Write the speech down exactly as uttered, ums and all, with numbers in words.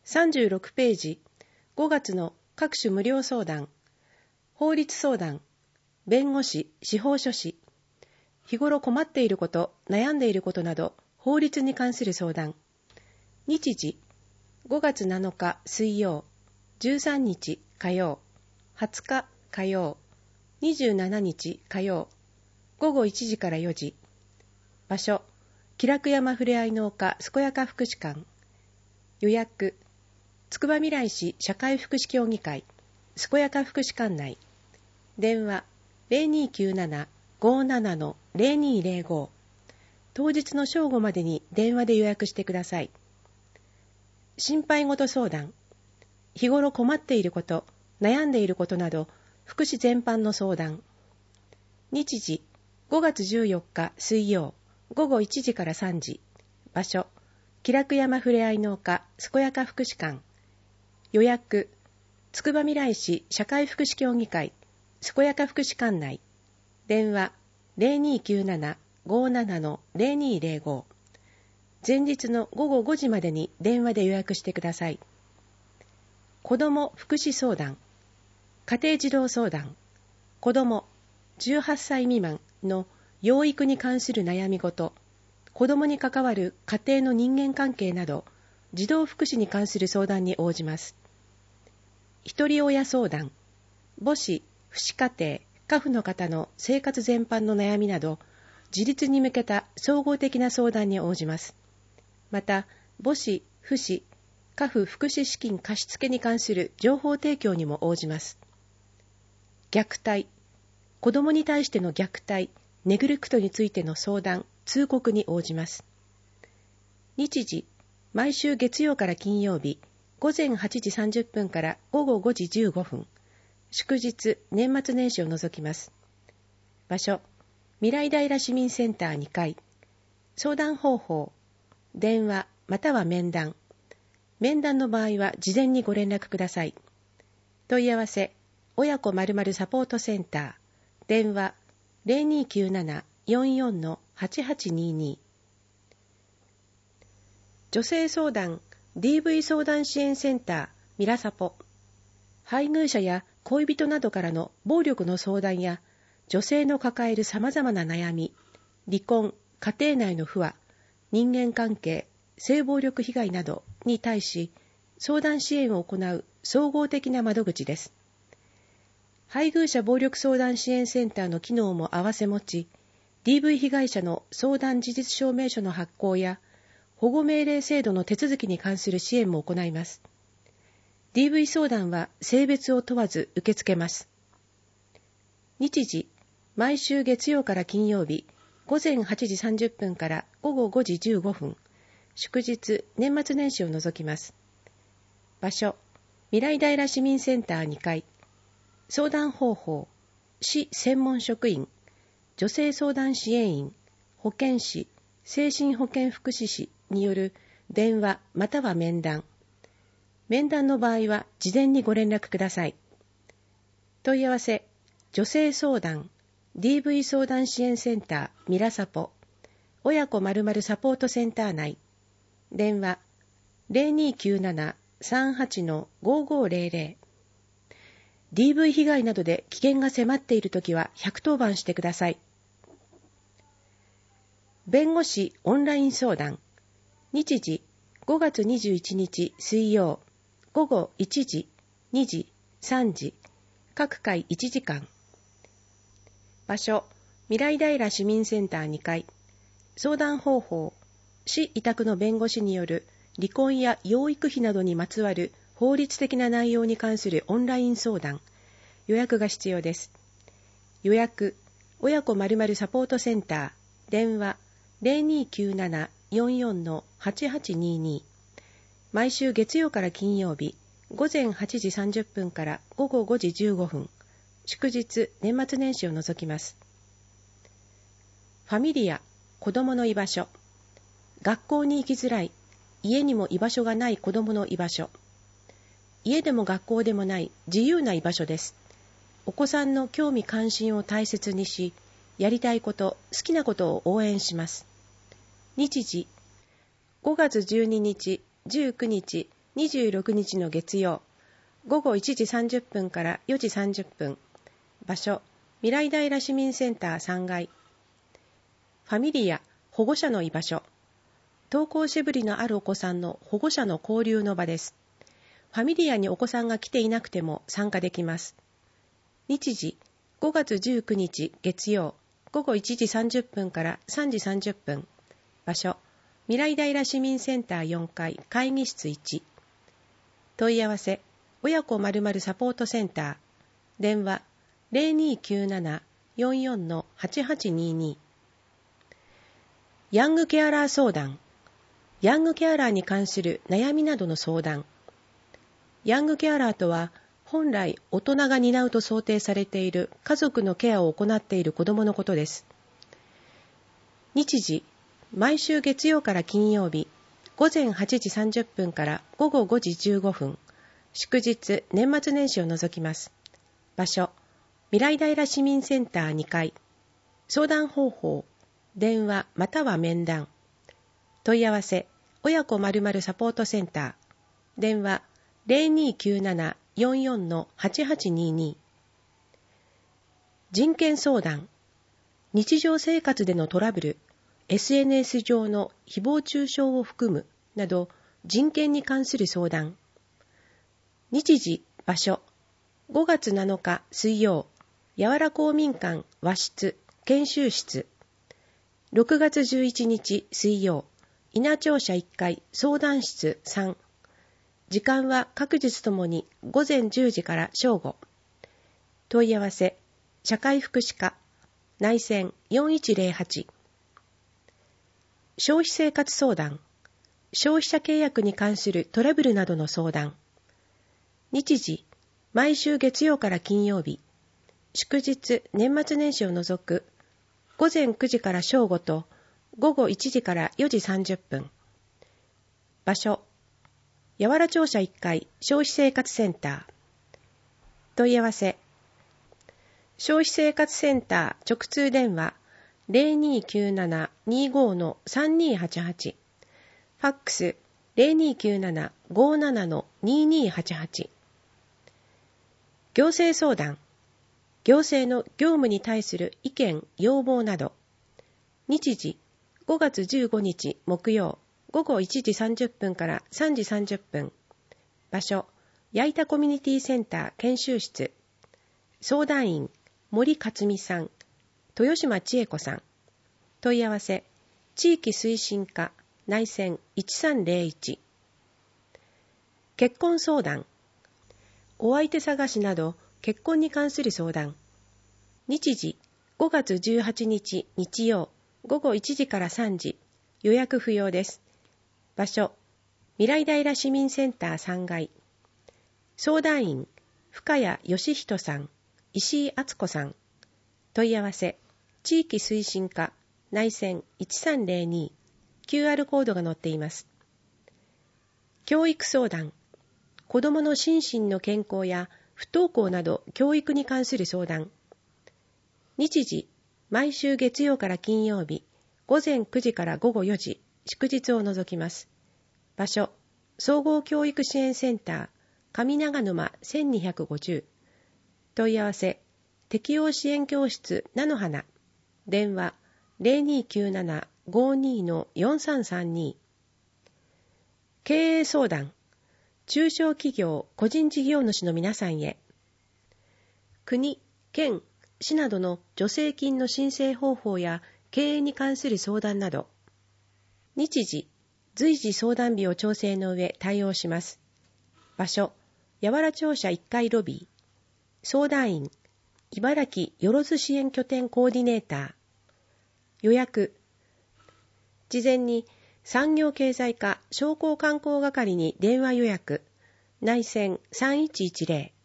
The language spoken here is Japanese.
さんじゅうろくページ、ごがつの各種無料相談、法律相談、弁護士、司法書士、日頃困っていること、悩んでいることなど、法律に関する相談。日時、ごがつなのか水曜、じゅうさんにち火曜、はつか火曜、にじゅうしちにち火曜、ごごいちじからよじ。場所、気楽山ふれあい農家健やか福祉館。予約、つくばみらい市社会福祉協議会健やか福祉館内。電話 ゼロにきゅうなな ごーなな ゼロにゼロご。当日の正午までに電話で予約してください。心配事相談、日頃困っていること、悩んでいることなど、福祉全般の相談。日時、ごがつじゅうよっか水曜、ごごいちじからさんじ。場所、気楽山ふれあい農家健やか福祉館。予約、つくばみらい市社会福祉協議会健やか福祉館内。電話ゼロにきゅうなな ごーなな ゼロにゼロご。前日のごごごじまでに電話で予約してください。子ども福祉相談、家庭児童相談、子どもじゅうはっさい未満の養育に関する悩み事、子どもに関わる家庭の人間関係など、児童福祉に関する相談に応じます。ひとり親相談、母子、父子家庭、家父の方の生活全般の悩みなど、自立に向けた総合的な相談に応じます。また、母子、父子、家父福祉資金貸付に関する情報提供にも応じます。虐待、子どもに対しての虐待、ネグレクトについての相談、通告に応じます。日時、毎週月曜から金曜日、ごぜんはちじさんじゅっぷんからごごごじじゅうごふん、祝日、年末年始を除きます。場所、未来平市民センターにかい。相談方法、電話または面談。面談の場合は事前にご連絡ください。問い合わせ、親子〇〇サポートセンター。電話ゼロにきゅうなな よんよん はちはちにに。女性相談 ディーブイ 相談支援センターミラサポ。配偶者や恋人などからの暴力の相談や女性の抱えるさまざまな悩み、離婚、家庭内の不和、人間関係、性暴力被害などに対し相談支援を行う総合的な窓口です。配偶者暴力相談支援センターの機能も併せ持ち、ディーブイ 被害者の相談事実証明書の発行や保護命令制度の手続きに関する支援も行います。ディーブイ 相談は性別を問わず受け付けます。日時、毎週月曜から金曜日、ごぜんはちじさんじゅっぷんからごごごじじゅうごふん、祝日、年末年始を除きます。場所、未来平市民センターにかい。相談方法、市専門職員、女性相談支援員、保健師、精神保健福祉士による電話または面談。面談の場合は事前にご連絡ください。問い合わせ、女性相談、ディーブイ 相談支援センターミラサポ、親子〇〇サポートセンター内。電話ゼロにきゅうなな さんはち ごごゼロゼロ。ディーブイ 被害などで危険が迫っているときはひゃくとおばんしてください。弁護士オンライン相談。日時、ごがつにじゅういちにち水曜、ごごいちじ、にじ、さんじ、各回いちじかん。場所、未来平市民センターにかい。相談方法、市委託の弁護士による離婚や養育費などにまつわる法律的な内容に関するオンライン相談。予約が必要です。予約、親子〇〇サポートセンター、電話ゼロにきゅうなな よんよん はちはちにに。毎週月曜から金曜日、ごぜんはちじさんじゅっぷんからごごごじじゅうごふん、祝日、年末年始を除きます。ファミリア、子どもの居場所。学校に行きづらい、家にも居場所がない子どもの居場所。家でも学校でもない自由な居場所です。お子さんの興味関心を大切にし、やりたいこと、好きなことを応援します。日時、ごがつじゅうににち、じゅうくにち、 にじゅうろくにちの月曜、ごごいちじさんじゅっぷんからよじさんじゅっぷん。場所、未来平市民センターさんがい。ファミリア、保護者の居場所。登校しぶりのあるお子さんの保護者の交流の場です。ファミリアにお子さんが来ていなくても参加できます。日時、ごがつじゅうくにち月曜、ごごいちじさんじゅっぷんからさんじさんじゅっぷん。場所、未来平市民センターよんかい会議室いち。問い合わせ、親子〇〇サポートセンター。電話、ゼロにーきゅうなな よんよん はちはちにーにー。ヤングケアラー相談。ヤングケアラーに関する悩みなどの相談。ヤングケアラーとは、本来大人が担うと想定されている家族のケアを行っている子どものことです。日時、毎週月曜から金曜日、ごぜんはちじさんじゅっぷんからごごごじじゅうごふん、祝日、年末年始を除きます。場所、未来平市民センターにかい。相談方法、電話または面談。問い合わせ、親子〇〇サポートセンター。電話、ゼロにーきゅうなな よんよん はちはちにーにー。人権相談。日常生活でのトラブル、エスエヌエス 上の誹謗中傷を含むなど人権に関する相談。日時、場所、ごがつなのか水曜、やわら公民館和室研修室。ろくがつじゅういちにち水曜、稲庁舎いっかい相談室さん。時間は各日ともにごぜんじゅうじから正午。問い合わせ、社会福祉課、内線よんいちゼロはち。消費生活相談。消費者契約に関するトラブルなどの相談。日時、毎週月曜から金曜日、祝日、年末年始を除く、ごぜんくじから正午と、ごごいちじからよじさんじゅっぷん。場所、やわら庁舎いっかい消費生活センター。問い合わせ、消費生活センター直通電話ゼロにーきゅうなな にーご のさんにーはちはち。ファックスゼロにーきゅうなな ごーなな のにーにーはちはち。行政相談。行政の業務に対する意見、要望など。日時、ごがつじゅうごにち木曜、ごごいちじさんじゅっぷんからさんじさんじゅっぷん。場所、矢板コミュニティセンター研修室。相談員、森克美さん、豊島千恵子さん。問い合わせ、地域推進課、内線いちさんゼロいち。結婚相談。お相手探しなど結婚に関する相談。日時、ごがつじゅうはちにち日曜、ごごいちじからさんじ。予約不要です。場所、未来平市民センターさんがい。相談員、深谷義人さん、石井敦子さん。問い合わせ、地域推進課、内線いちさんゼロに。キューアール コードが載っています。教育相談。子どもの心身の健康や不登校など教育に関する相談。日時、毎週月曜から金曜日、ごぜんくじからごごよじ、祝日を除きます。場所、総合教育支援センター、上長沼せんにひゃくごじゅう。問い合わせ、適応支援教室菜の花。電話、ゼロにーきゅうなな ごーにー のよんさんさんに。経営相談。中小企業、個人事業主の皆さんへ。国、県、市などの助成金の申請方法や経営に関する相談など。日時、随時相談日を調整の上対応します。場所、やわら庁舎いっかいロビー。相談員、茨城よろず支援拠点コーディネーター。予約。事前に産業経済課商工観光係に電話予約。内線さんいちいちゼロ。